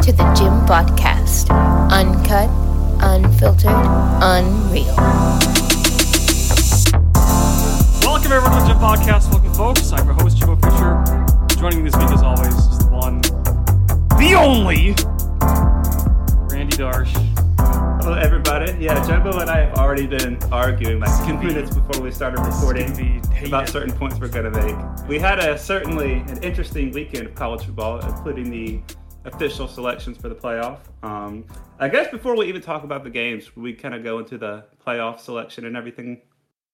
to the Gym Podcast. Uncut, unfiltered, unreal. Welcome everyone to the Gym Podcast. Welcome folks. I'm your host, Jimbo Fisher. Joining me this week as always is the one, the only, Randy Darsh. Hello everybody. Yeah, Jumbo and I have already been arguing like 2 minutes before we started recording about certain points we're going to make. We had certainly an interesting weekend of college football, including the official selections for the playoff. I guess before we even talk about the games, we kind of go into the playoff selection and everything.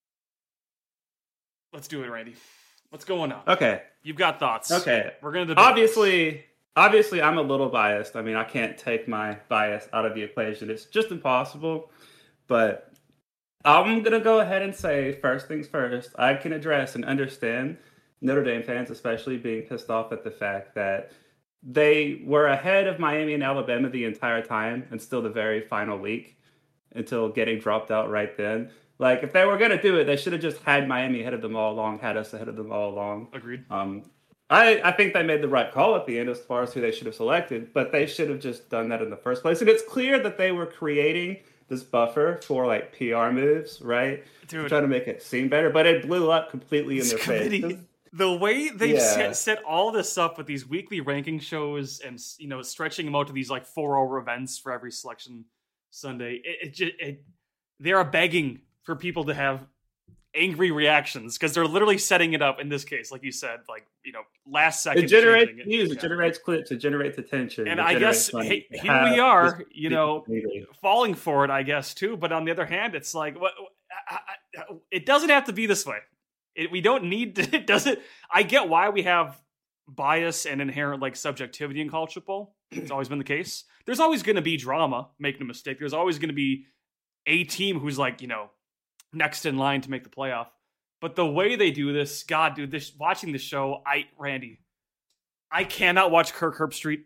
Let's do it, Randy. What's going on? Okay. You've got thoughts. Okay. We're going to debate. Obviously, I'm a little biased. I mean, I can't take my bias out of the equation. It's just impossible. But I'm going to go ahead and say, first things first, I can address and understand Notre Dame fans, especially being pissed off at the fact that they were ahead of Miami and Alabama the entire time until the very final week, until getting dropped out right then. Like, if they were going to do it, they should have just had Miami ahead of them all along, had us ahead of them all along. Agreed. I think they made the right call at the end as far as who they should have selected, but they should have just done that in the first place. And it's clear that they were creating this buffer for, like, PR moves, right? Dude. To try to make it seem better, but it blew up completely in their face. The way they set all this up with these weekly ranking shows and, you know, stretching them out to these, like, 4-hour events for every selection Sunday, they are begging for people to have angry reactions because they're literally setting it up in this case, like you said, like, you know, last second. It generates views, it generates clips, it generates attention. And I guess here we are, you know, falling for it, I guess, too. But on the other hand, it's like, it doesn't have to be this way. We don't need to, it doesn't. I get why we have bias and inherent, like, subjectivity in college football. It's always been the case. There's always going to be drama, make no mistake. There's always going to be a team who's, like, you know, next in line to make the playoff. But the way they do this, God, dude, watching the show, Randy, I cannot watch Kirk Herbstreit.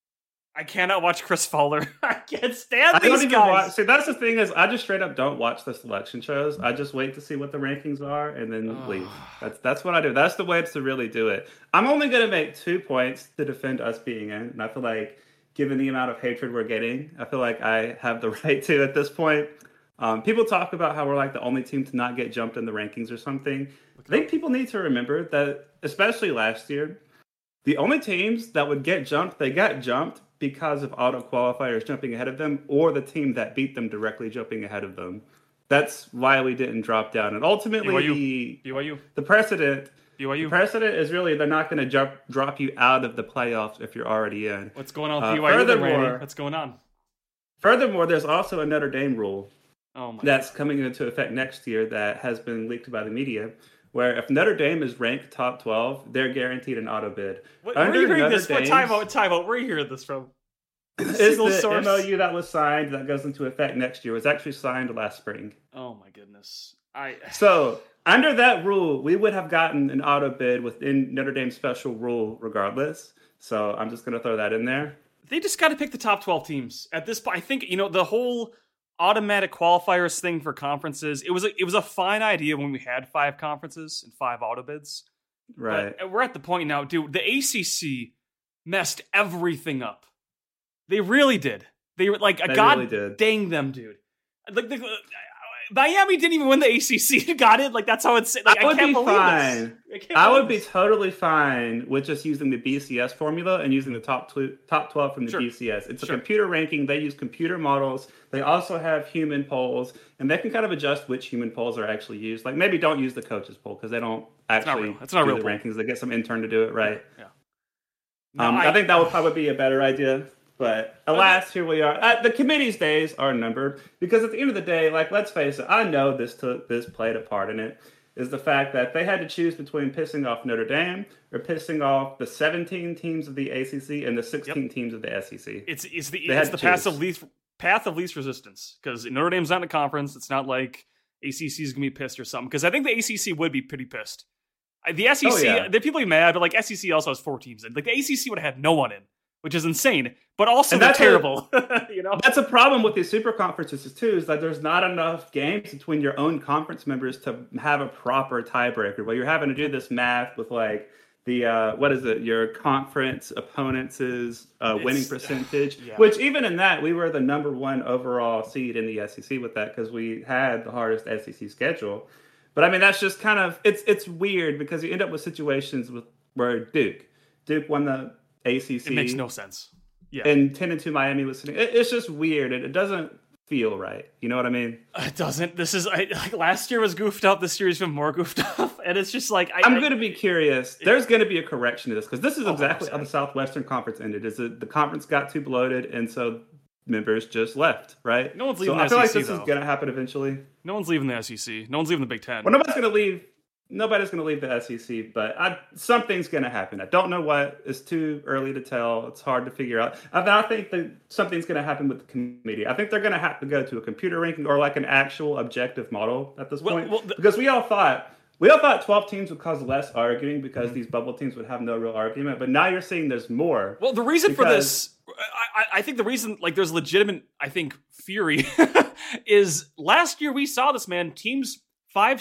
I cannot watch Chris Fowler. I can't stand these guys. See, that's the thing is, I just straight up don't watch the selection shows. I just wait to see what the rankings are and then leave. That's what I do. That's the way to really do it. I'm only going to make 2 points to defend us being in, and I feel like, given the amount of hatred we're getting, I feel like I have the right to at this point. People talk about how we're like the only team to not get jumped in the rankings or something. I think people need to remember that, especially last year, the only teams that would get jumped, they got jumped because of auto qualifiers jumping ahead of them or the team that beat them directly jumping ahead of them. That's why we didn't drop down. And ultimately, BYU. The precedent is really they're not going to drop you out of the playoffs if you're already in. What's going on with BYU, Randy? What's going on? Furthermore, there's also a Notre Dame rule. That's God. coming into effect next year that has been leaked by the media, where if Notre Dame is ranked top 12, they're guaranteed an auto bid. Where are you hearing this? Time out. Where are you hearing this from? Is the source? MOU that was signed that goes into effect next year was actually signed last spring. Oh my goodness. So under that rule, we would have gotten an auto bid within Notre Dame's special rule regardless. So I'm just going to throw that in there. They just got to pick the top 12 teams. At this point, I think, you know, the whole automatic qualifiers thing for conferences, it was a fine idea when we had 5 conferences and 5 auto bids. Right. But we're at the point now, dude, the ACC messed everything up. They really did. They were like, dang them, dude. Like, Miami didn't even win the ACC. Got it? Like, that's how it's. Like, I can't believe this. I would be totally fine with just using the BCS formula and using the top 12 from the BCS. It's a computer ranking. They use computer models. They also have human polls, and they can kind of adjust which human polls are actually used. Like, maybe don't use the coaches poll because they don't actually it's not real the rankings. They get some intern to do it, right? Yeah. I think that would probably be a better idea. But alas, here we are. The committee's days are numbered because at the end of the day, like, let's face it, I know this played a part in it, is the fact that they had to choose between pissing off Notre Dame or pissing off the 17 teams of the ACC and the 16 teams of the SEC. It's the path of least resistance because Notre Dame's not in a conference. It's not like ACC is going to be pissed or something because I think the ACC would be pretty pissed. The SEC, they're people mad, but like SEC also has 4 teams. Like the ACC would have had no one in, which is insane, but also they're terrible. You know, that's a problem with these super conferences too, is that there's not enough games between your own conference members to have a proper tiebreaker. But you're having to do this math with like what is it? Your conference opponents' winning percentage. Yeah. Which even in that, we were the number 1 overall seed in the SEC with that because we had the hardest SEC schedule. But I mean, that's just kind of it's weird because you end up with situations where Duke won the ACC. It makes no sense. Yeah, and 10-2 Miami was sitting. It's just weird, and it doesn't feel right. You know what I mean? It doesn't. This is like last year was goofed up. This year has been more goofed up, and it's just like I'm going to be curious. There's going to be a correction to this because this is exactly how the Southwestern Conference ended. Is that the conference got too bloated, and so members just left. Right? No one's leaving. So I feel like this is going to happen eventually. No one's leaving the SEC. No one's leaving the Big Ten. Well, nobody's going to leave. Nobody's going to leave the SEC, but something's going to happen. I don't know what. It's too early to tell. It's hard to figure out. I think that something's going to happen with the committee. I think they're going to have to go to a computer ranking or like an actual objective model at this point. Because we all thought 12 teams would cause less arguing because these bubble teams would have no real argument. But now you're seeing there's more. Well, the reason for this, I think the reason, like there's legitimate, I think, fury is last year we saw this, man. Teams 5,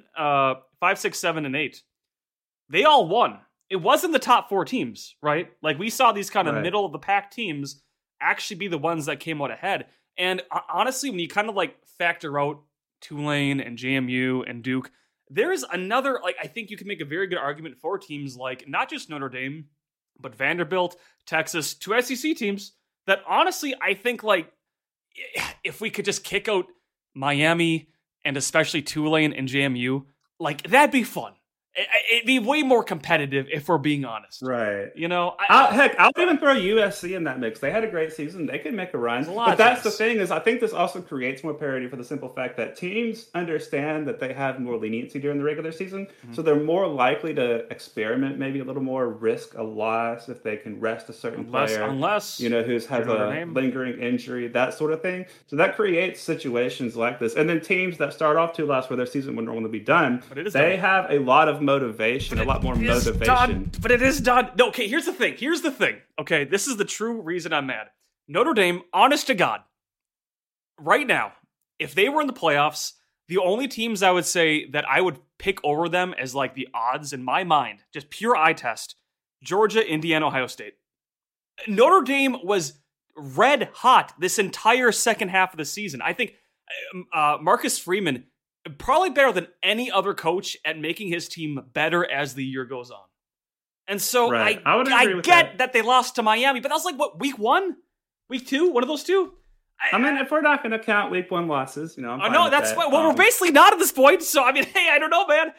6, 7, and 8. They all won. It wasn't the top 4 teams, right? Like we saw these kind of middle of the pack teams actually be the ones that came out ahead. And honestly, when you kind of like factor out Tulane and JMU and Duke, there's another, like I think you can make a very good argument for teams like not just Notre Dame, but Vanderbilt, Texas, 2 SEC teams that honestly I think like if we could just kick out Miami and especially Tulane and JMU, like that'd be fun. It'd be way more competitive if we're being honest. Right. You know, I'll even throw USC in that mix. They had a great season. They could make a run. But that's the thing is I think this also creates more parity for the simple fact that teams understand that they have more leniency during the regular season. Mm-hmm. So they're more likely to experiment, maybe a little more, risk a loss if they can rest a certain player. Unless who's has a lingering injury, that sort of thing. So that creates situations like this. And then teams that start off too last where their season would normally be done, they have a lot of motivation, a lot more motivation. But it is done. No, okay, here's the thing. Okay, this is the true reason I'm mad. Notre Dame, honest to God, right now, if they were in the playoffs, the only teams I would say that I would pick over them as like the odds in my mind, just pure eye test, Georgia, Indiana, Ohio State. Notre Dame was red hot this entire second half of the season. I think Marcus Freeman probably better than any other coach at making his team better as the year goes on. And so I get that they lost to Miami, but that was like, what, week 1? Week 2? One of those two? I mean, if we're not going to count week 1 losses, you know, I'm fine no, that's fine. Well, we're basically not at this point, so I mean, hey, I don't know, man.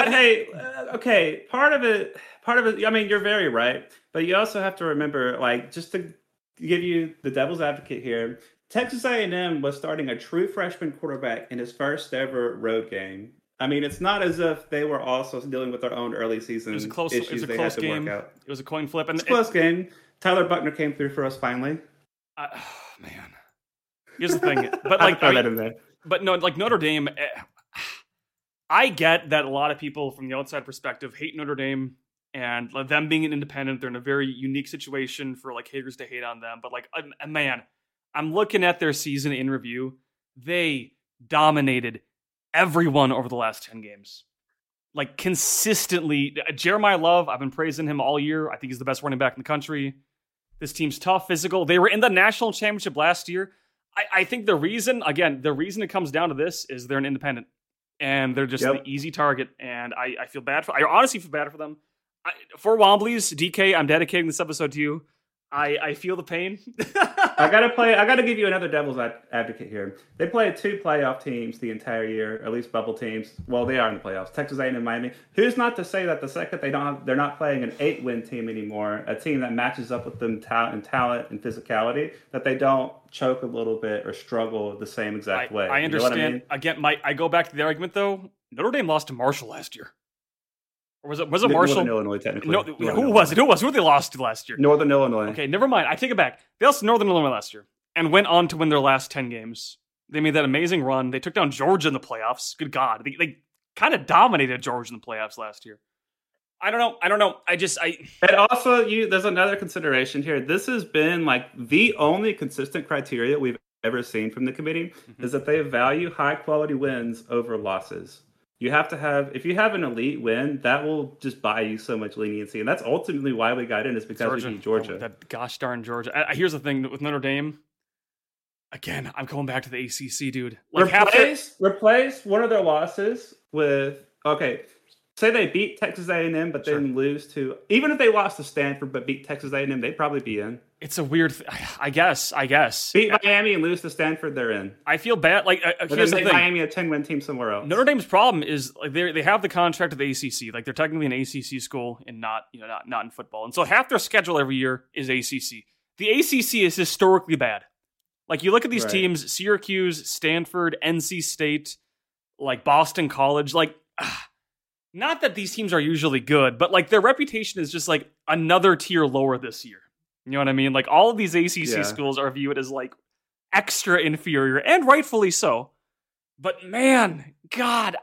Okay, part of it, I mean, you're very right, but you also have to remember, like, just to give you the devil's advocate here, Texas A&M was starting a true freshman quarterback in his first ever road game. I mean, it's not as if they were also dealing with their own early season issues they had to work out. It was a coin flip. It's a close game. Tyler Buckner came through for us finally. Man. Here's the thing. But like, throw that in there. But no, like Notre Dame, I get that a lot of people from the outside perspective hate Notre Dame and them being an independent. They're in a very unique situation for like haters to hate on them. But like, man, I'm looking at their season in review. They dominated everyone over the last 10 games. Like consistently. Jeremiah Love, I've been praising him all year. I think he's the best running back in the country. This team's tough, physical. They were in the national championship last year. I think the reason it comes down to this is they're an independent. And they're just the easy target. And I feel bad I honestly feel bad for them. For Womblies, DK, I'm dedicating this episode to you. I feel the pain. I gotta give you another devil's advocate here. They played 2 playoff teams the entire year, at least bubble teams. Well, they are in the playoffs. Texas A&M and Miami. Who's not to say that the second they're not playing an 8-win team anymore, a team that matches up with them talent and physicality, that they don't choke a little bit or struggle the same exact way. I understand. You know what I mean? Again, I go back to the argument though. Notre Dame lost to Marshall last year. Or was it Marshall? Northern Illinois, technically. No, who was it? Who did they lost to last year? Northern Illinois. Okay, never mind. I take it back. They lost to Northern Illinois last year and went on to win their last 10 games. They made that amazing run. They took down Georgia in the playoffs. Good God. They kind of dominated Georgia in the playoffs last year. I don't know. And also, there's another consideration here. This has been like the only consistent criteria we've ever seen from the committee is that they value high quality wins over losses. You have to have, if you have an elite win, that will just buy you so much leniency. And that's ultimately why we got in, is because we beat Georgia. That gosh darn Georgia. Here's the thing with Notre Dame. Again, I'm going back to the ACC, dude. Like replace one of their losses with, okay, say they beat Texas A&M, but then lose to, even if they lost to Stanford but beat Texas A&M, they'd probably be in. It's a weird, I guess. Beat Miami and lose to Stanford, they're in. I feel bad. Like, here's the thing. Miami a 10-win team somewhere else. Notre Dame's problem is like they have the contract of the ACC. Like, they're technically an ACC school and not in football. And so half their schedule every year is ACC. The ACC is historically bad. Like, you look at these teams: Syracuse, Stanford, NC State, like Boston College. Like, not that these teams are usually good, but like their reputation is just like another tier lower this year. You know what I mean? Like, all of these ACC schools are viewed as like extra inferior, and rightfully so. But man, God,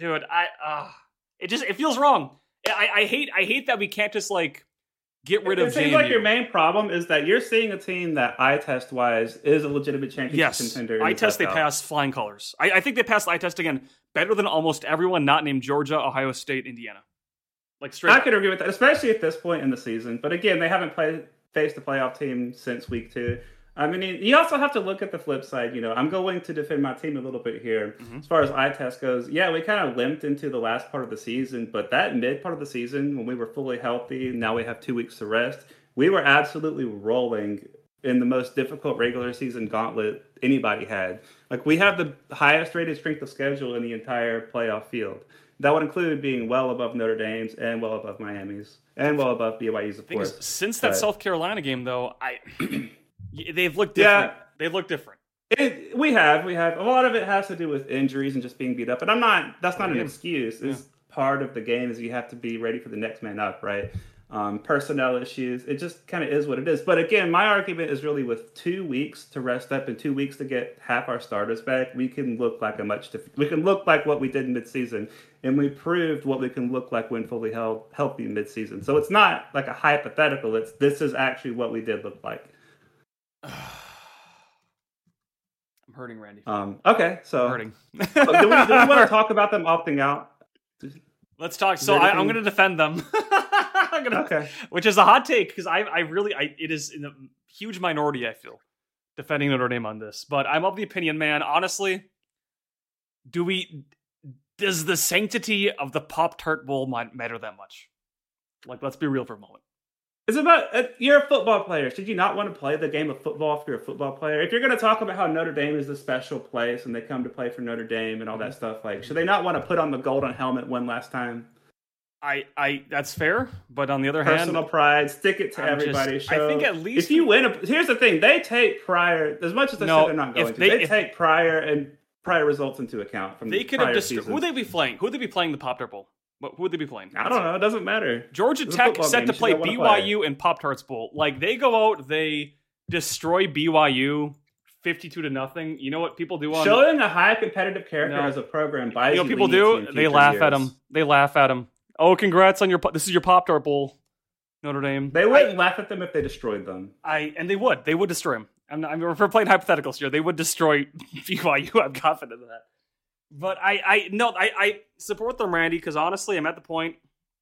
it feels wrong. I hate that we can't just like get rid of. It seems like your main problem is that you're seeing a team that eye test wise is a legitimate championship contender. Eye test, they pass flying colors. I think they passed eye test again better than almost everyone not named Georgia, Ohio State, Indiana. Like, straight up. I could agree with that, especially at this point in the season. But again, they haven't faced a playoff team since week 2. I mean, you also have to look at the flip side. You know, I'm going to defend my team a little bit here. As far as eye test goes, yeah, we kind of limped into the last part of the season, but that mid part of the season, when we were fully healthy, now we have 2 weeks to rest, we were absolutely rolling in the most difficult regular season gauntlet anybody had. Like, we have the highest rated strength of schedule in the entire playoff field. That would include being well above Notre Dame's and well above Miami's and well above BYU's, of course. Since that South Carolina game, though, they've looked different. Yeah, they look different. We have. A lot of it has to do with injuries and just being beat up. And that's not an excuse. It's part of the game, is you have to be ready for the next man up, right? Personnel issues. It just kind of is what it is. But again, my argument is really with 2 weeks to rest up and 2 weeks to get half our starters back, we can look like we can look like what we did in midseason. And we proved what we can look like when fully healthy midseason. So it's not like a hypothetical. This is actually what we did look like. I'm hurting, Randy. Okay, so I'm hurting. do we want to talk about them opting out? Let's talk. So I'm going to defend them. Okay. Which is a hot take, because it is in a huge minority, I feel, defending Notre Dame on this. But I'm of the opinion, man, honestly, does the sanctity of the Pop-Tart Bowl matter that much? Like, let's be real for a moment. It's about, you're a football player. Should you not want to play the game of football if you're a football player? If you're going to talk about how Notre Dame is a special place and they come to play for Notre Dame and all that stuff, like, should they not want to put on the golden helmet one last time? That's fair, but on the other hand, personal pride, stick it to everybody. I think at least if you win, here's the thing: they take prior, as much as they say they're not going to. They take prior results into account. From they could have who would they be playing? Who would they be playing the Pop-Tart Bowl? Who would they be playing? I don't know. It doesn't matter. Georgia Tech set to play BYU and Pop-Tarts Bowl. Like, they go out, they destroy BYU 52-0. You know what people do on showing a high competitive character as a program. You know what people do? They laugh at them. They laugh at them. Oh, congrats on this is your Pop-Tart Bowl, Notre Dame. They wouldn't laugh at them if they destroyed them. And they would. They would destroy them. If we're playing hypotheticals here, they would destroy BYU. I'm confident of that. But I support them, Randy, because honestly, I'm at the point.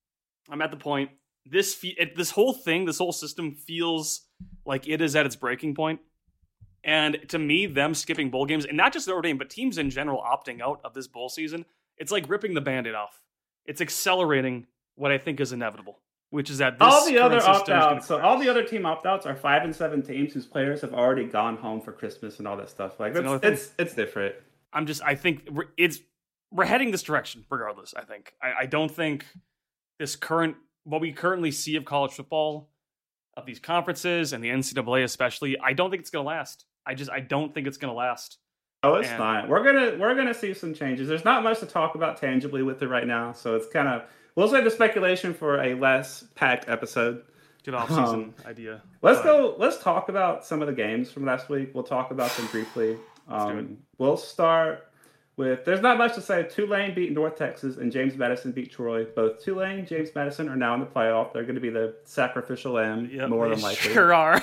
This whole thing, this whole system feels like it is at its breaking point. And to me, them skipping bowl games, and not just Notre Dame, but teams in general opting out of this bowl season, it's like ripping the Band-Aid off. It's accelerating what I think is inevitable, which is that this all the other opt-outs. So all the other team opt-outs are 5 and 7 teams whose players have already gone home for Christmas and all that stuff. Like, it's different. I think we're heading this direction regardless. I don't think what we currently see of college football, of these conferences and the NCAA especially, I don't think it's going to last. I don't think it's going to last. Oh, it's fine. We're gonna see some changes. There's not much to talk about tangibly with it right now, so it's kind of, we'll save the speculation for a less packed episode. Good off-season idea. Let's talk about some of the games from last week. We'll talk about them briefly. We'll start There's not much to say. Tulane beat North Texas and James Madison beat Troy. Both Tulane, James Madison are now in the playoff. They're going to be the sacrificial lamb, more than likely. Sure are.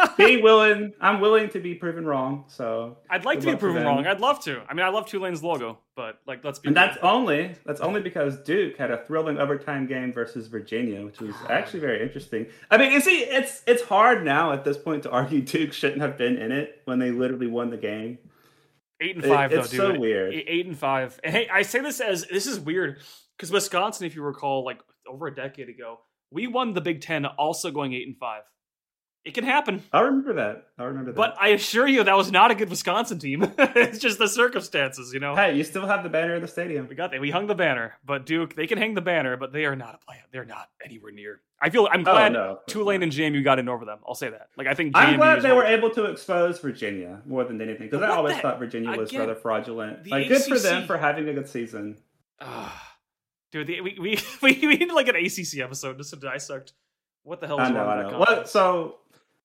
I'm willing to be proven wrong. So I'd like to be proven wrong. I'd love to. I mean, I love Tulane's logo, but let's be. And that's only because Duke had a thrilling overtime game versus Virginia, which was actually very interesting. I mean, you see, it's hard now at this point to argue Duke shouldn't have been in it when they literally won the game. 8-5 though, dude. It's so weird. 8-5. And hey, I say this is weird because Wisconsin, if you recall, like over a decade ago, we won the Big Ten also going 8-5. It can happen. I remember that. But I assure you, that was not a good Wisconsin team. It's just the circumstances, you know. Hey, you still have the banner in the stadium. We hung the banner, but Duke, they can hang the banner, but they are not a player. They're not anywhere near. I'm glad Tulane and JMU got in over them. I'll say that. Like I think I'm glad they were able to expose Virginia more than anything because I always thought Virginia was rather fraudulent. Like good for them for having a good season. Dude, we need like an ACC episode just to dissect what the hell is wrong with that conference. So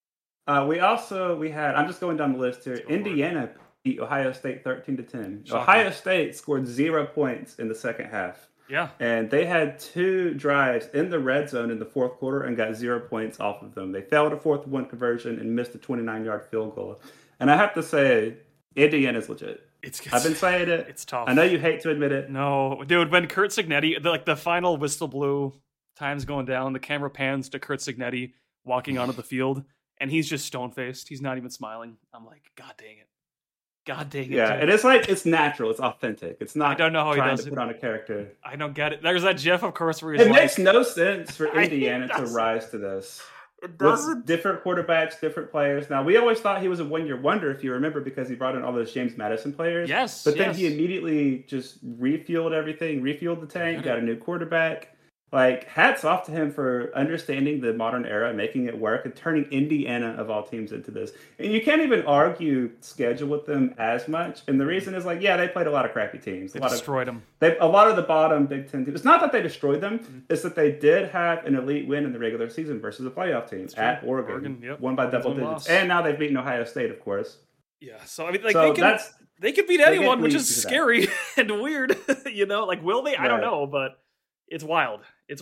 we had. I'm just going down the list here. Indiana beat Ohio State 13-10. Shocking. Ohio State scored 0 points in the second half. Yeah. And they had 2 drives in the red zone in the fourth quarter and got 0 points off of them. They failed a 4th-1 conversion and missed a 29-yard field goal. And I have to say, Indiana's legit. I've been saying it. It's tough. I know you hate to admit it. No, dude, when Curt Cignetti, the final whistle blew, time's going down, the camera pans to Curt Cignetti walking onto the field, and he's just stone-faced. He's not even smiling. I'm like, God dang it. Yeah, and it's like it's natural, it's authentic. It's not. I don't know how he does to put on a character. I don't get it. There's that GIF, of course, where he's makes no sense for Indiana to rise to this. It doesn't. With different quarterbacks, different players. Now we always thought he was a one-year wonder, if you remember, because he brought in all those James Madison players. Yes, but then he immediately just refueled everything, refueled the tank, got a new quarterback. Like, hats off to him for understanding the modern era, making it work, and turning Indiana, of all teams, into this. And you can't even argue schedule with them as much. And the reason is, like, yeah, they played a lot of crappy teams. They destroyed them. A lot of the bottom Big Ten teams. It's not that they destroyed them. It's that they did have an elite win in the regular season versus a playoff team at Oregon. Won by double digits. And now they've beaten Ohio State, of course. Yeah, so, I mean, like, they can beat anyone, which is scary and weird. You know, like, will they? I don't know, but... It's wild.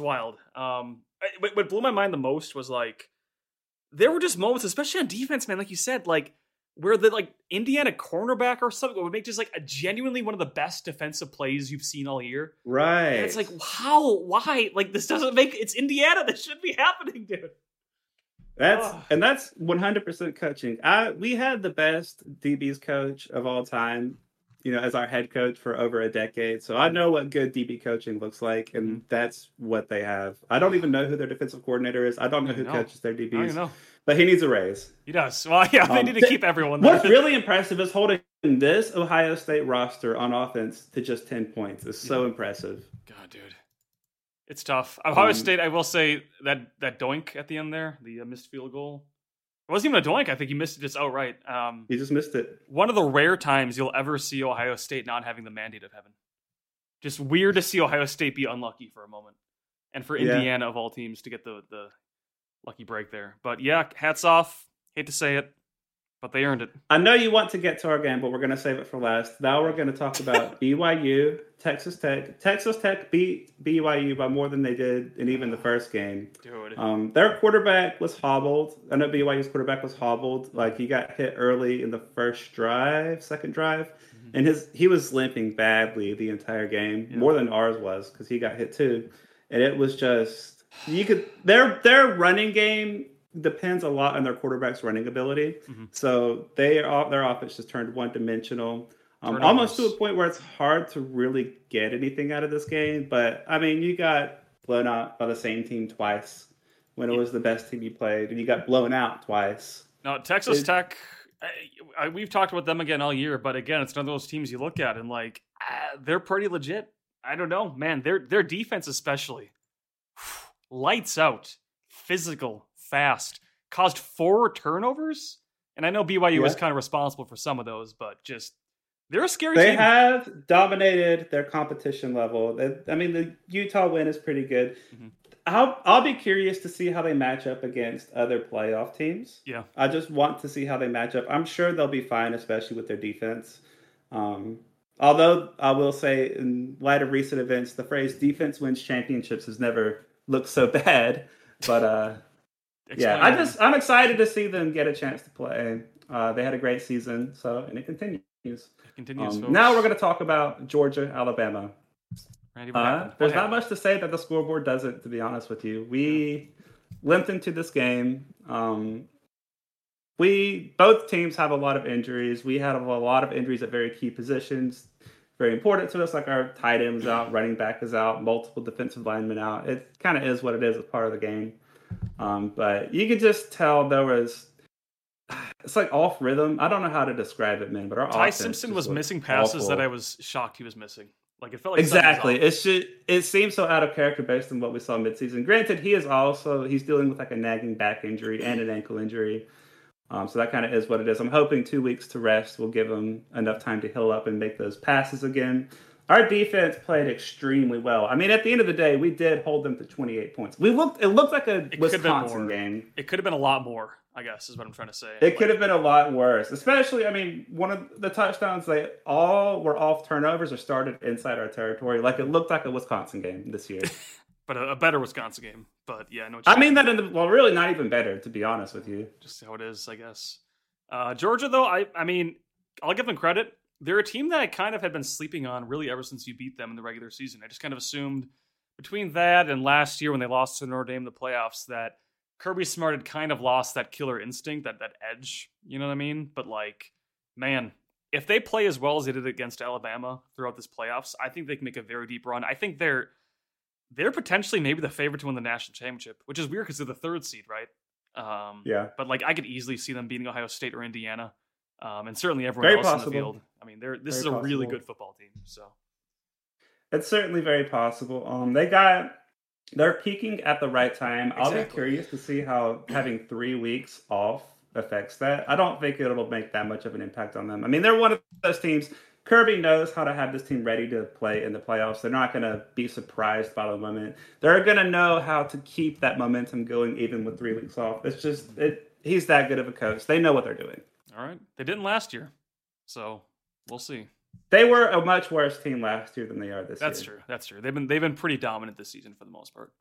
What blew my mind the most was like there were just moments, especially on defense, man. Like you said, like where the like Indiana cornerback or something would make just like a genuinely one of the best defensive plays you've seen all year. Right. And it's like why? Like this doesn't make it's Indiana. That should be happening, dude. That's 100% coaching. We had the best DBs coach of all time, you know, as our head coach for over a decade. So I know what good DB coaching looks like, and that's what they have. I don't even know who their defensive coordinator is. I don't know who coaches their DBs. But he needs a raise. He does. Well, yeah, they need to keep everyone there. What's really impressive is holding this Ohio State roster on offense to just 10 points. It's so impressive. God, dude. It's tough. Ohio State, I will say, that doink at the end there, the missed field goal, it wasn't even a doink. I think he missed it just outright. He just missed it. One of the rare times you'll ever see Ohio State not having the mandate of heaven. Just weird to see Ohio State be unlucky for a moment. And for Indiana, of all teams, to get the lucky break there. But yeah, hats off. Hate to say it, but they earned it. I know you want to get to our game, but we're going to save it for last. Now we're going to talk about BYU, Texas Tech. Texas Tech beat BYU by more than they did in even the first game. Dude. Their quarterback was hobbled. I know BYU's quarterback was hobbled. Like, he got hit early in the second drive. And he was limping badly the entire game, more than ours was, because he got hit too. And it was just, their running game depends a lot on their quarterback's running ability. So their offense just turned one-dimensional, almost to a point where it's hard to really get anything out of this game. But, I mean, you got blown out by the same team twice when it was the best team you played, and you got blown out twice. No, Texas Tech, we've talked about them again all year, but again, it's one of those teams you look at and, like, they're pretty legit. I don't know, man. Their defense especially, lights out, physical, fast, caused 4 turnovers. And I know BYU was kind of responsible for some of those, but just they're a scary team. They have dominated their competition level. I mean, the Utah win is pretty good. I'll be curious to see how they match up against other playoff teams. Yeah, I just want to see how they match up. I'm sure they'll be fine, especially with their defense. Although I will say, in light of recent events, the phrase "defense wins championships" has never looked so bad. But yeah, I'm excited to see them get a chance to play. They had a great season, and it continues. It continues. Now we're going to talk about Georgia, Alabama. Randy, there's not much to say that the scoreboard doesn't, to be honest with you. We limped into this game. Both teams have a lot of injuries. We had a lot of injuries at very key positions. Very important to us, like our tight end was out, running back is out, multiple defensive linemen out. It kind of is what it is. It's part of the game. But you could just tell it's like off rhythm. I don't know how to describe it, man. But our Ty Simpson was missing passes that I was shocked he was missing. Like it felt like exactly. It seems so out of character based on what we saw midseason. Granted, he's dealing with like a nagging back injury and an ankle injury. So that kind of is what it is. I'm hoping 2 weeks to rest will give him enough time to heal up and make those passes again. Our defense played extremely well. I mean, at the end of the day, we did hold them to 28 points. It looked like a Wisconsin game. It could have been a lot more, I guess, is what I'm trying to say. It could have been a lot worse. Especially, I mean, one of the touchdowns, they all were off turnovers or started inside our territory. Like, it looked like a Wisconsin game this year. But a better Wisconsin game. But yeah, no. I mean that really not even better, to be honest with you. Just how it is, I guess. Georgia, though, I mean, I'll give them credit. They're a team that I kind of had been sleeping on really ever since you beat them in the regular season. I just kind of assumed between that and last year when they lost to Notre Dame in the playoffs that Kirby Smart had kind of lost that killer instinct, that edge. You know what I mean? But like, man, if they play as well as they did against Alabama throughout this playoffs, I think they can make a very deep run. I think they're potentially maybe the favorite to win the national championship, which is weird because they're the 3rd seed, right? Yeah. But like, I could easily see them beating Ohio State or Indiana, and certainly everyone else in the field. I mean, this is a really good football team. So it's certainly very possible. They're peaking at the right time. Exactly. I'll be curious to see how having 3 weeks off affects that. I don't think it'll make that much of an impact on them. I mean, they're one of those teams. Kirby knows how to have this team ready to play in the playoffs. They're not going to be surprised by the moment. They're going to know how to keep that momentum going even with 3 weeks off. It's just, he's that good of a coach. They know what they're doing. All right. They didn't last year, so we'll see. They were a much worse team last year than they are this year. That's true. They've been pretty dominant this season for the most part.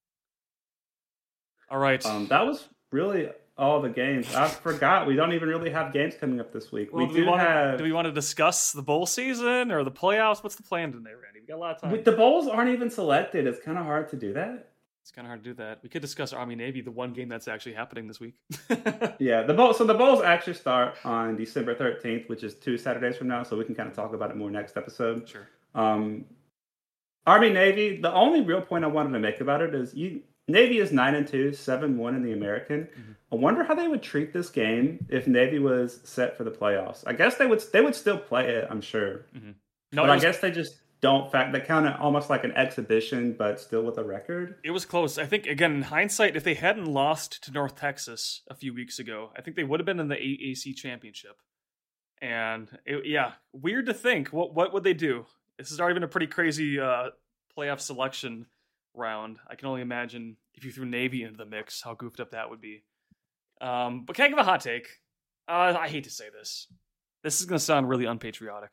All right. That was really all the games. I forgot we don't even really have games coming up this week. Well, do we want to discuss the bowl season or the playoffs? What's the plan today, Randy? We got a lot of time. The bowls aren't even selected. It's kind of hard to do that. It's kind of hard to do that. We could discuss Army-Navy, the one game that's actually happening this week. Yeah, the bowls actually start on December 13th, which is 2 Saturdays from now, so we can kind of talk about it more next episode. Sure. Army-Navy, the only real point I wanted to make about it is Navy is 9-2, 7-1 in the American. Mm-hmm. I wonder how they would treat this game if Navy was set for the playoffs. I guess they would still play it, I'm sure. Mm-hmm. No, I guess they just they count it almost like an exhibition, but still with a record. It was close. I think, again, in hindsight, if they hadn't lost to North Texas a few weeks ago, I think they would have been in the AAC championship. And weird to think. What would they do? This has already been a pretty crazy playoff selection round. I can only imagine if you threw Navy into the mix, how goofed up that would be. But can I give a hot take? I hate to say this. This is going to sound really unpatriotic.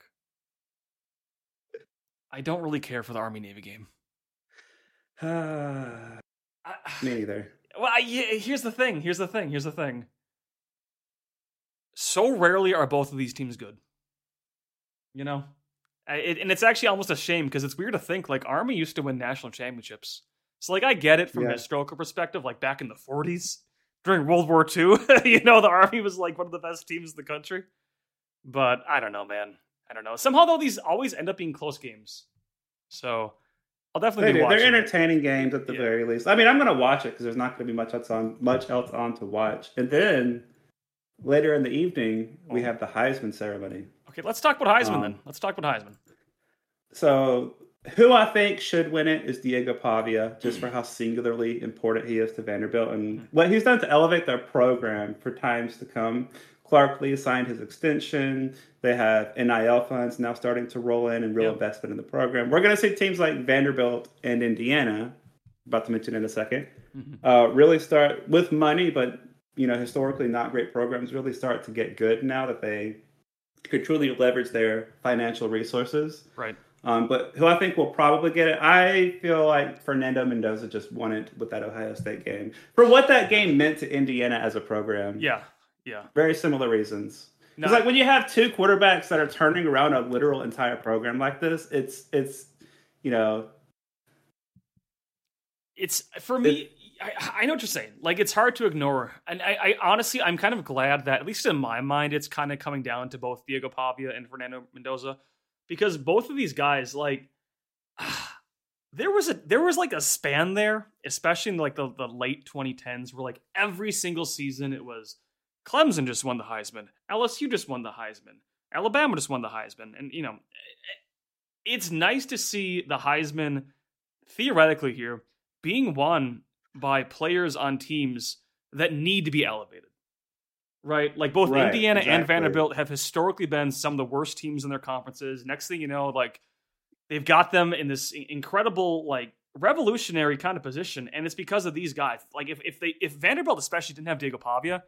I don't really care for the Army-Navy game. Me neither. Well, here's the thing. So rarely are both of these teams good. You know? And it's actually almost a shame because it's weird to think, like, Army used to win national championships. So, like, I get it from a historical perspective, like, back in the 40s, during World War II, the Army was, like, one of the best teams in the country. But I don't know, man. I don't know. Somehow, though, these always end up being close games. So, I'll definitely be watching. They're entertaining games at the very least. I mean, I'm going to watch it because there's not going to be much else on to watch. And then, later in the evening, we have the Heisman ceremony. Okay, let's talk about Heisman then. Let's talk about Heisman. So, who I think should win it is Diego Pavia, just for how singularly important he is to Vanderbilt and what he's done to elevate their program for times to come. Clark Lee signed his extension. They have NIL funds now starting to roll in and real investment in the program. We're going to see teams like Vanderbilt and Indiana, about to mention in a second, really start with money, but historically not great programs really start to get good now that they could truly leverage their financial resources. Right. But who I think will probably get it, I feel like Fernando Mendoza just won it with that Ohio State game. For what that game meant to Indiana as a program. Yeah. Very similar reasons. It's like when you have two quarterbacks that are turning around a literal entire program like this, it's for me. I know what you're saying. Like, it's hard to ignore. And I honestly, I'm kind of glad that, at least in my mind, it's kind of coming down to both Diego Pavia and Fernando Mendoza, because both of these guys, like, there was like a span there, especially in like the late 2010s, where like every single season it was Clemson just won the Heisman, LSU just won the Heisman, Alabama just won the Heisman. And, it's nice to see the Heisman, theoretically here, being won by players on teams that need to be elevated, right? Like both Indiana and Vanderbilt have historically been some of the worst teams in their conferences. Next thing you know, like, they've got them in this incredible, like, revolutionary kind of position, and it's because of these guys. Like, if Vanderbilt especially didn't have Diego Pavia,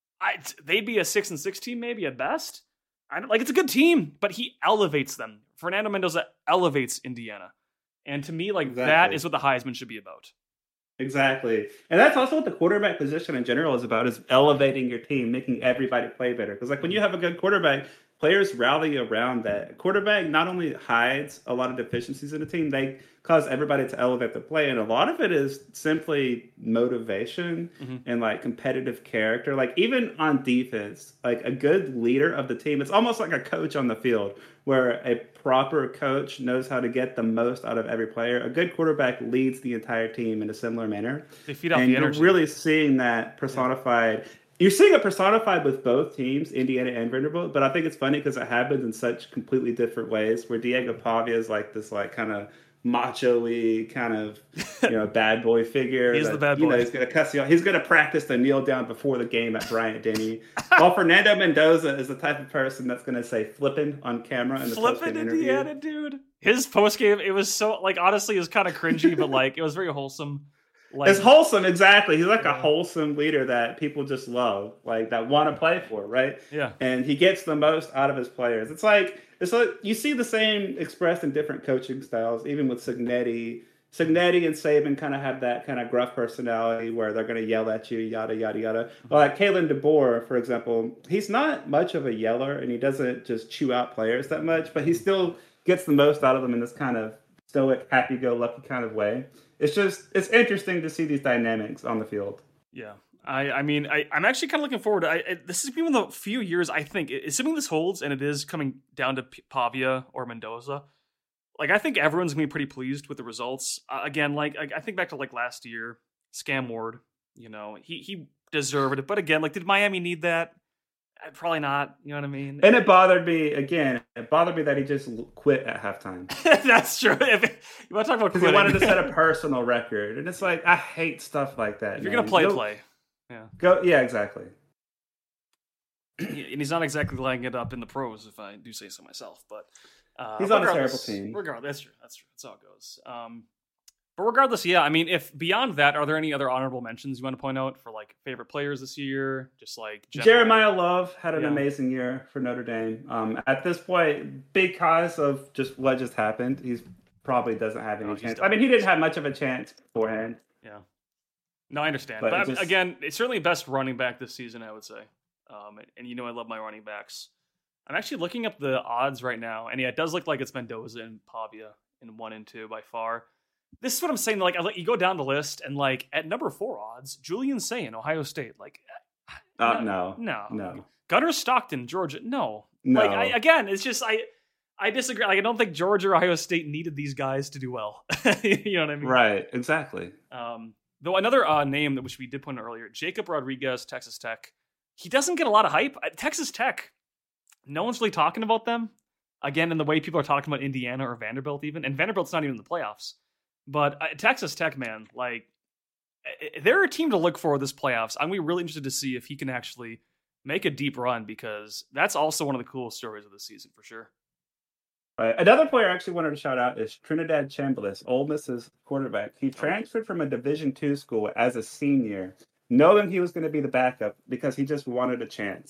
they'd be a 6-6 team maybe at best. It's a good team, but he elevates them. Fernando Mendoza elevates Indiana, and to me, like, that is what the Heisman should be about. Exactly. And that's also what the quarterback position in general is about, is elevating your team, making everybody play better. Because, like, when you have a good quarterback, players rally around that. Quarterback not only hides a lot of deficiencies in the team, they cause everybody to elevate the play. And a lot of it is simply motivation and, like, competitive character. Like, even on defense, like, a good leader of the team, it's almost like a coach on the field, where a proper coach knows how to get the most out of every player. A good quarterback leads the entire team in a similar manner. They feed off the energy. You're really seeing that personified. Yeah. You're seeing it personified with both teams, Indiana and Vanderbilt, but I think it's funny because it happens in such completely different ways, where Diego Pavia is like this, like, kind of macho-y kind of, bad boy figure. He's the bad boy. He's going to cuss you out. He's going to practice the kneel down before the game at Bryant-Denny. While Fernando Mendoza is the type of person that's going to say flippin' on camera in the post-game interview. Indiana, dude. His post-game, it was so, like, honestly, it was kind of cringy, but, like, it was very wholesome. Like, it's wholesome, exactly. He's like a wholesome leader that people just love, like, that want to play for, right? Yeah. And he gets the most out of his players. It's like you see the same expressed in different coaching styles, even with Cignetti. Cignetti and Saban kind of have that kind of gruff personality where they're going to yell at you, yada, yada, yada. Well, like Kalen DeBoer, for example, he's not much of a yeller, and he doesn't just chew out players that much, but he still gets the most out of them in this kind of stoic, happy-go-lucky kind of way. It's interesting to see these dynamics on the field. Yeah. I'm actually kind of looking forward to this is one of the few years, I think, assuming this holds and it is coming down to Pavia or Mendoza, like, I think everyone's going to be pretty pleased with the results. Again, like, I think back to, like, last year, Scam Ward, he deserved it. But again, like, did Miami need that? Probably not. You know what I mean? And it bothered me that he just quit at halftime. That's true. If you want to talk about quitting, he wanted to set a personal record, and it's like, I hate stuff like that. If you're gonna play. Yeah. Go. Yeah, exactly. And he's not exactly laying it up in the pros, if I do say so myself. But he's on a terrible team. Regardless, that's true. That's how it goes. But regardless, yeah, I mean, if beyond that, are there any other honorable mentions you want to point out for, like, favorite players this year? Just like Jeremiah Love had an amazing year for Notre Dame. At this point, because of just what just happened, he probably doesn't have any chance. I mean, he didn't have much of a chance beforehand. Yeah. No, I understand. But again, it's certainly best running back this season, I would say. And I love my running backs. I'm actually looking up the odds right now, and yeah, it does look like it's Mendoza and Pavia in 1 and 2 by far. This is what I'm saying. Like, you go down the list, and, like, at number 4 odds, Julian Sayin, Ohio State. Like, no. Gunnar Stockton, Georgia. No. Like, it's just I disagree. Like, I don't think Georgia or Ohio State needed these guys to do well. You know what I mean? Right. Exactly. Though another name which we did point out earlier, Jacob Rodriguez, Texas Tech. He doesn't get a lot of hype. Texas Tech, no one's really talking about them. Again, in the way people are talking about Indiana or Vanderbilt even. And Vanderbilt's not even in the playoffs. But Texas Tech, man, like, they're a team to look for this playoffs. I'm really interested to see if he can actually make a deep run, because that's also one of the coolest stories of the season for sure. Right. Another player I actually wanted to shout out is Trinidad Chambliss, Ole Miss's quarterback. He transferred from a Division II school as a senior, knowing he was going to be the backup because he just wanted a chance.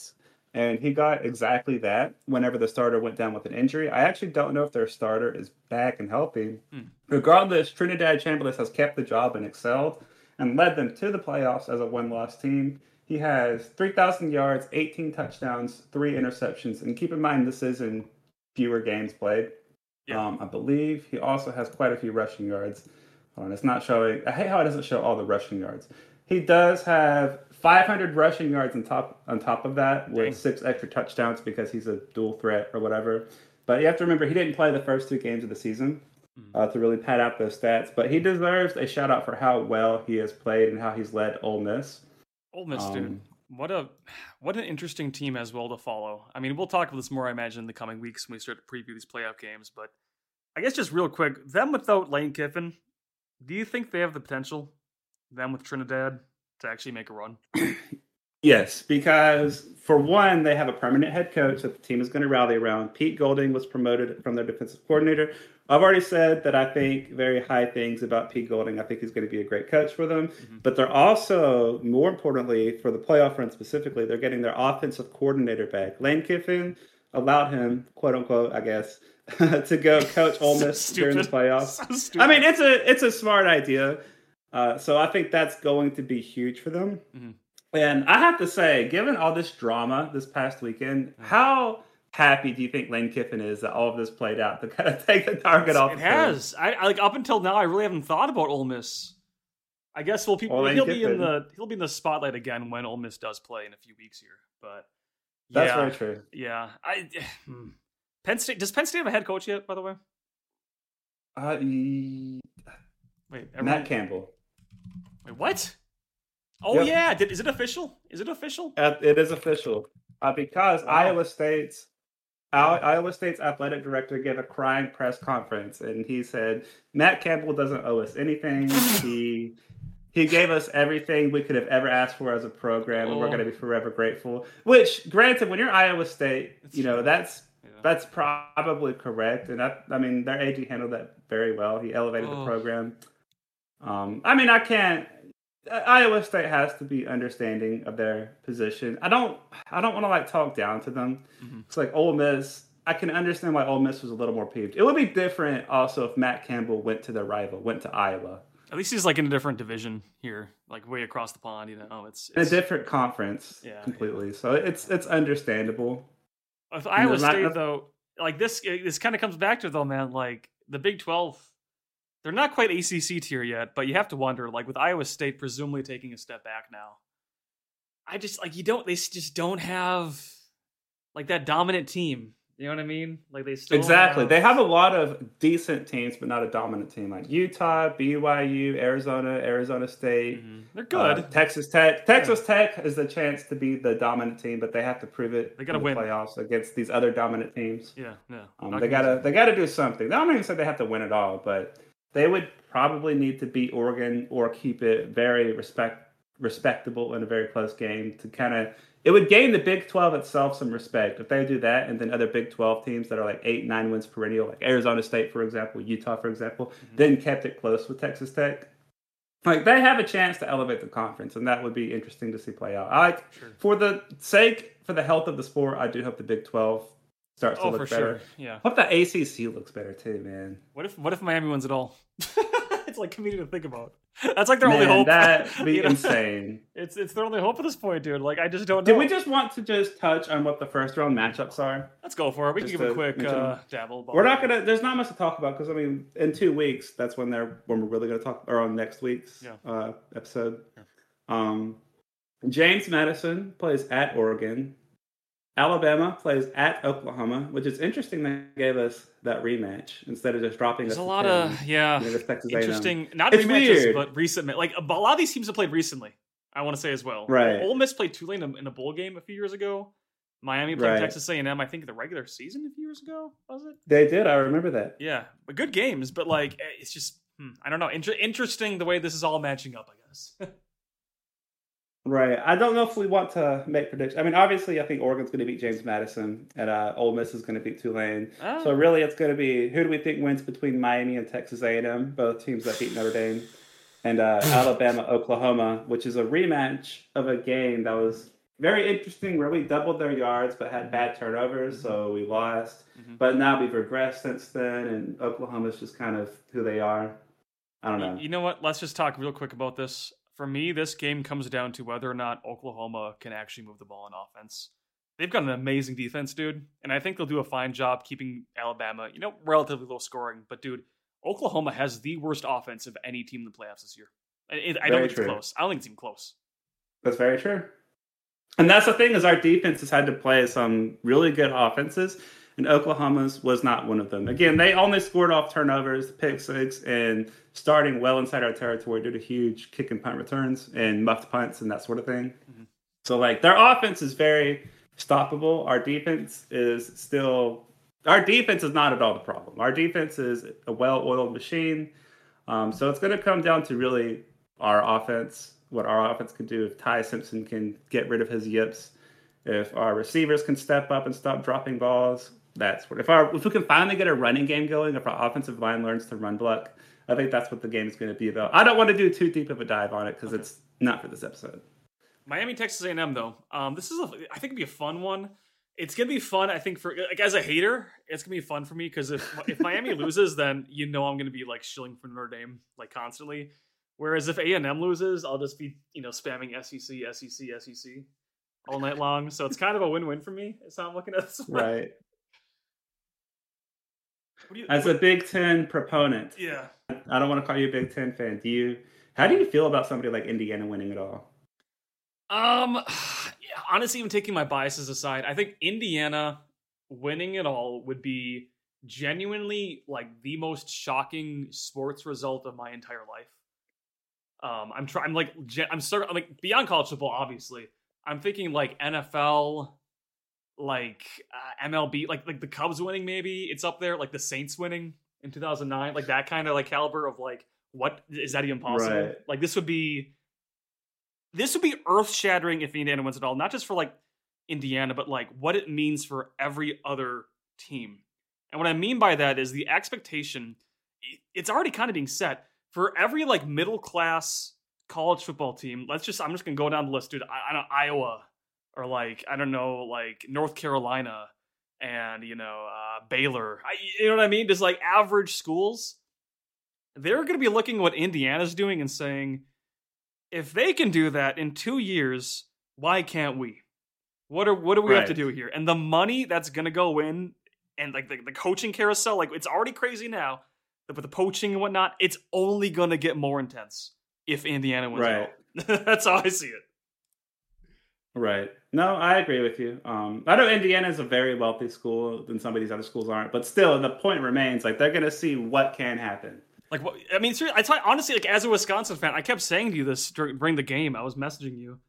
And he got exactly that whenever the starter went down with an injury. I actually don't know if their starter is back and healthy. Regardless, Trinidad Chambliss has kept the job and excelled and led them to the playoffs as a one-loss team. He has 3,000 yards, 18 touchdowns, 3 interceptions. And keep in mind, this is in fewer games played. Yeah. I believe he also has quite a few rushing yards. It's not showing. I hate how it doesn't show all the rushing yards. He does have 500 rushing yards on top of that with 6 extra touchdowns because he's a dual threat or whatever. But you have to remember, he didn't play the first 2 games of the season to really pad out those stats. But he deserves a shout out for how well he has played and how he's led Ole Miss. Ole Miss, dude. What an interesting team as well to follow. I mean, we'll talk about this more, I imagine, in the coming weeks when we start to preview these playoff games. But I guess just real quick, them without Lane Kiffin, do you think they have the potential, them with Trinidad, to actually make a run? Yes, because for one, they have a permanent head coach that the team is going to rally around. Pete Golding was promoted from their defensive coordinator. I've already said that I think very high things about Pete Golding. I think he's going to be a great coach for them. But they're also, more importantly, for the playoff run specifically, they're getting their offensive coordinator back. Lane Kiffin allowed him, quote unquote, I guess, to go coach Ole Miss during the playoffs. I mean, it's a smart idea. So I think that's going to be huge for them. And I have to say, given all this drama this past weekend, how happy do you think Lane Kiffin is that all of this played out to kind of take the target off? It has. I like up until now, I really haven't thought about Ole Miss. I guess he'll be in the spotlight again when Ole Miss does play in a few weeks here. But that's very true. Yeah. Penn State, does Penn State have a head coach yet, by the way? Matt Campbell. Wait, what? Oh, yeah. Is it official? Is it official? It is official. Because Iowa State's athletic director gave a crying press conference, and he said, Matt Campbell doesn't owe us anything. He gave us everything we could have ever asked for as a program, and we're going to be forever grateful. Which, granted, when you're Iowa State, that's probably correct. And I mean, their AD handled that very well. He elevated the program. Iowa State has to be understanding of their position. I don't want to talk down to them. It's like Ole Miss. I can understand why Ole Miss was a little more peeved. It would be different also if Matt Campbell went to their rival, went to Iowa. At least he's in a different division here, way across the pond. It's in a different conference, completely. Yeah. So it's understandable. With Iowa State though, this kind of comes back to though, man. The Big 12. They're not quite ACC tier yet, but you have to wonder, with Iowa State presumably taking a step back now. They just don't have that dominant team. You know what I mean? They still exactly. They have a lot of decent teams, but not a dominant team. Like Utah, BYU, Arizona State. They're good. Texas Tech. Texas Tech is the chance to be the dominant team, but they have to prove it. They got to win playoffs against these other dominant teams. Yeah. They gotta do something. They don't even say they have to win it all, but they would probably need to beat Oregon or keep it very respectable in a very close game to kind of. It would gain the Big 12 itself some respect if they do that, and then other Big 12 teams that are 8-9 wins perennial, like Arizona State, for example, Utah, for example, then kept it close with Texas Tech. They have a chance to elevate the conference, and that would be interesting to see play out. For the health of the sport, I do hope the Big 12 starts to look better. Sure. Yeah. Hope the ACC looks better too, man. What if Miami wins it all? It's comedic to think about. That's their only hope. That'd be insane. It's their only hope at this point, dude. I just don't know. Did we just want to touch on what the first round matchups are? Let's go for it. We can give a quick dabble. We're not gonna. There's not much to talk about because in 2 weeks, that's when we're really gonna talk, or on next week's episode. Yeah. James Madison plays at Oregon. Alabama plays at Oklahoma, which is interesting. They gave us that rematch instead of just dropping. There's a lot of interesting, not it's rematches, weird. But recent. A lot of these teams have played recently. I want to say as well. Right. Ole Miss played Tulane in a bowl game a few years ago. Miami played Texas A&M. I think the regular season a few years ago. Was it? They did. I remember that. Yeah, but good games. But it's just I don't know. Interesting the way this is all matching up. I guess. Right. I don't know if we want to make predictions. Obviously, I think Oregon's going to beat James Madison, and Ole Miss is going to beat Tulane. Oh. So really, it's going to be who do we think wins between Miami and Texas A&M, both teams that beat Notre Dame, and Alabama, Oklahoma, which is a rematch of a game that was very interesting, where we doubled their yards but had bad turnovers, so we lost. But now we've regressed since then, and Oklahoma's just kind of who they are. I don't know. You know what? Let's just talk real quick about this. For me, this game comes down to whether or not Oklahoma can actually move the ball in offense. They've got an amazing defense, dude, and I think they'll do a fine job keeping Alabama, relatively low scoring. But, dude, Oklahoma has the worst offense of any team in the playoffs this year. I don't think it's close. I don't think it's even close. That's very true. And that's the thing, is our defense has had to play some really good offenses, and Oklahoma's was not one of them. Again, they only scored off turnovers, pick six, and starting well inside our territory due to huge kick and punt returns and muffed punts and that sort of thing. So, their offense is very stoppable. Our defense is not at all the problem. Our defense is a well-oiled machine. So it's going to come down to really our offense, what our offense can do. If Ty Simpson can get rid of his yips, if our receivers can step up and stop dropping balls, that's what. If we can finally get a running game going, if our offensive line learns to run block, I think that's what the game is going to be about. I don't want to do too deep of a dive on it because it's not for this episode. Miami, Texas A&M, though. This is, I think, it'd be a fun one. It's gonna be fun, I think, for as a hater, it's gonna be fun for me because if Miami loses, then I'm gonna be shilling for Notre Dame constantly. Whereas if A&M loses, I'll just be spamming SEC all night long. So it's kind of a win-win for me. That's how I'm looking at this one. Right. As a Big Ten proponent, yeah, I don't want to call you a Big Ten fan. How do you feel about somebody like Indiana winning it all? Honestly, even taking my biases aside, I think Indiana winning it all would be genuinely the most shocking sports result of my entire life. I'm beyond college football, obviously. I'm thinking NFL, MLB, like the Cubs winning, maybe it's up there, the Saints winning in 2009, that kind of caliber of what is that even possible? Right. This would be earth-shattering if Indiana wins it all, not just for Indiana, but what it means for every other team. And what I mean by that is the expectation, it's already kind of being set for every middle-class college football team. I'm just going to go down the list, dude. I don't know, Iowa or North Carolina and, Baylor. You know what I mean? Just average schools. They're going to be looking at what Indiana's doing and saying, if they can do that in 2 years, why can't we? What do we have to do here? And the money that's going to go in and the coaching carousel, it's already crazy now, but with the poaching and whatnot, it's only going to get more intense if Indiana wins it all. That's how I see it. Right. No, I agree with you. I know Indiana is a very wealthy school and some of these other schools aren't, but still the point remains, they're going to see what can happen. Seriously, honestly, as a Wisconsin fan, I kept saying to you this during the game. I was messaging you,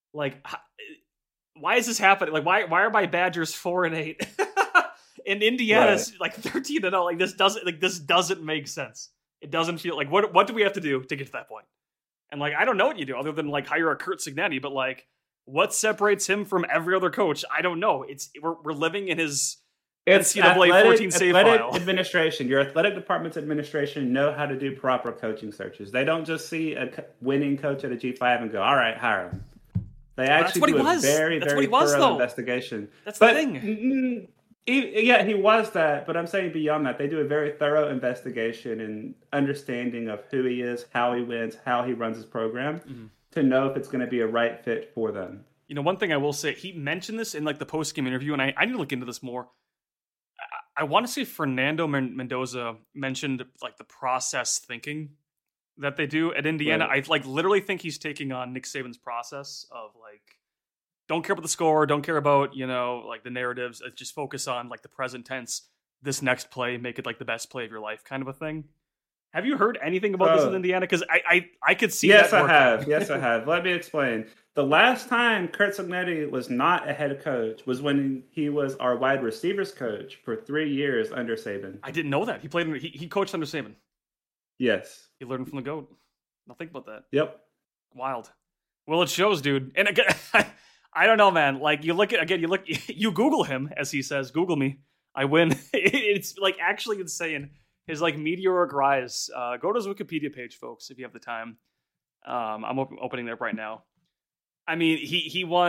why is this happening? Why are my Badgers 4-8 and Indiana's 13-0? This doesn't make sense. It doesn't feel what do we have to do to get to that point? And I don't know what you do other than hire a Curt Cignetti, but what separates him from every other coach? I don't know. We're living in his. It's NCAA 14 save file. Administration. Your athletic department's administration know how to do proper coaching searches. They don't just see a winning coach at a G5 and go, all right, hire him. They actually do a very, very thorough investigation. That's the thing. He was that, but I'm saying beyond that, they do a very thorough investigation and understanding of who he is, how he wins, how he runs his program, to know if it's going to be a right fit for them. One thing I will say, he mentioned this in the post-game interview, and I need to look into this more. I want to say Fernando Mendoza mentioned the process thinking that they do at Indiana. Right. I literally think he's taking on Nick Saban's process of don't care about the score, don't care about the narratives, just focus on the present tense. This next play, make it the best play of your life, kind of a thing. Have you heard anything about this in Indiana? Because I could see. Yes, I have. Yes, I have. Let me explain. The last time Curt Cignetti was not a head coach was when he was our wide receivers coach for 3 years under Saban. I didn't know that. He coached under Saban. Yes. He learned from the GOAT. I'll think about that. Yep. Wild. Well, it shows, dude. And again, I don't know, man. You Google him, as he says, Google me. I win. It's actually insane. His meteoric rise. Go to his Wikipedia page, folks, if you have the time. I'm opening it up right now. I mean, he won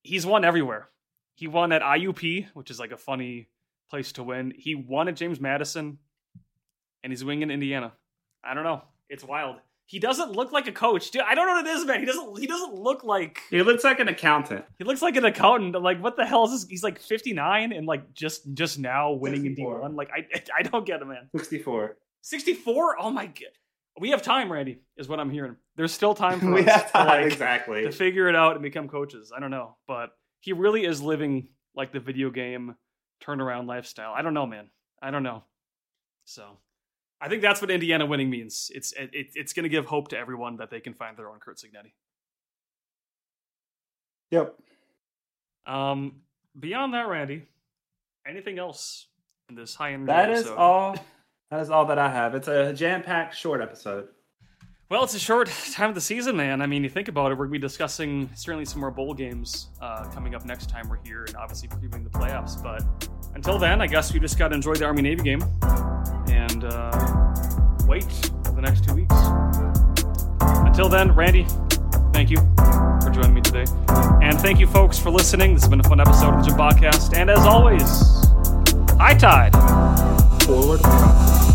he's won everywhere. He won at IUP, which is like a funny place to win. He won at James Madison, and he's winning in Indiana. I don't know. It's wild. He doesn't look like a coach, dude. I don't know what it is, man. He doesn't look like. He looks like an accountant. He looks like an accountant. Like, what the hell is this? He's like 59 and like just now winning 64. In D1. Like, I don't get it, man. 64. 64? Oh my god. We have time, Randy, is what I'm hearing. There's still time for we us have time, exactly. to figure it out and become coaches. I don't know, but he really is living like the video game turnaround lifestyle. I don't know, man. I don't know. So, I think that's what Indiana winning means. It's going to give hope to everyone that they can find their own Curt Cignetti. Yep. Beyond that, Randy, anything else in this high-end episode? That is all that I have. It's a jam-packed short episode. Well, it's a short time of the season, man. I mean, you think about it, we're going to be discussing certainly some more bowl games coming up next time we're here, and obviously previewing the playoffs. But until then, I guess we just got to enjoy the Army-Navy game and wait for the next 2 weeks. Until then, Randy, thank you for joining me today. And thank you, folks, for listening. This has been a fun episode of the Jim Podcast. And as always, high tide. Forward.